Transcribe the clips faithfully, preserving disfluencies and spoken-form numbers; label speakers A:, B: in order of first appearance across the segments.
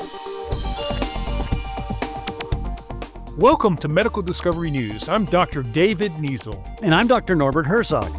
A: Welcome to Medical Discovery News. I'm Doctor David Niesel.
B: And I'm Doctor Norbert Herzog.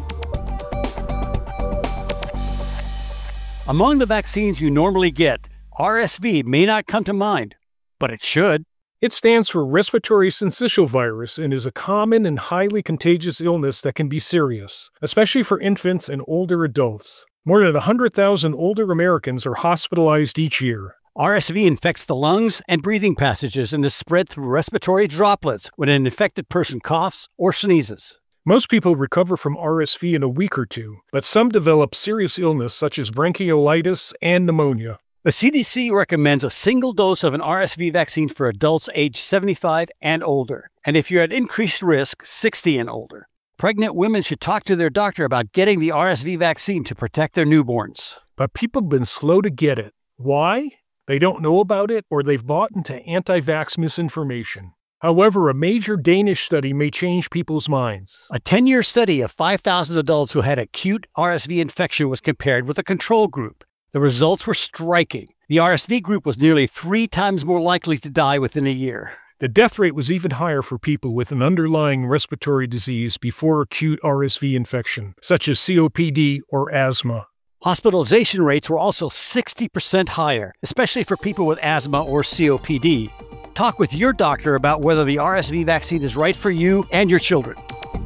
B: Among the vaccines you normally get, R S V may not come to mind, but it should.
A: It stands for respiratory syncytial virus and is a common and highly contagious illness that can be serious, especially for infants and older adults. More than one hundred thousand older Americans are hospitalized each year.
B: R S V infects the lungs and breathing passages and is spread through respiratory droplets when an infected person coughs or sneezes.
A: Most people recover from R S V in a week or two, but some develop serious illness such as bronchiolitis and pneumonia.
B: The C D C recommends a single dose of an R S V vaccine for adults aged seventy-five and older, and if you're at increased risk, sixty and older. Pregnant women should talk to their doctor about getting the R S V vaccine to protect their newborns.
A: But people have been slow to get it. Why? They don't know about it, or they've bought into anti-vax misinformation. However, a major Danish study may change people's minds.
B: A ten-year study of five thousand adults who had acute R S V infection was compared with a control group. The results were striking. The R S V group was nearly three times more likely to die within a year.
A: The death rate was even higher for people with an underlying respiratory disease before acute R S V infection, such as C O P D or asthma.
B: Hospitalization rates were also sixty percent higher, especially for people with asthma or C O P D. Talk with your doctor about whether the R S V vaccine is right for you and your children.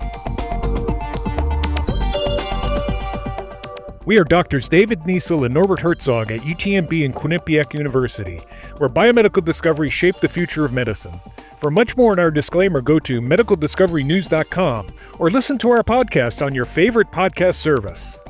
A: We are Doctors David Niesel and Norbert Herzog at U T M B and Quinnipiac University, where biomedical discoveries shape the future of medicine. For much more on our disclaimer, go to medical discovery news dot com or listen to our podcast on your favorite podcast service.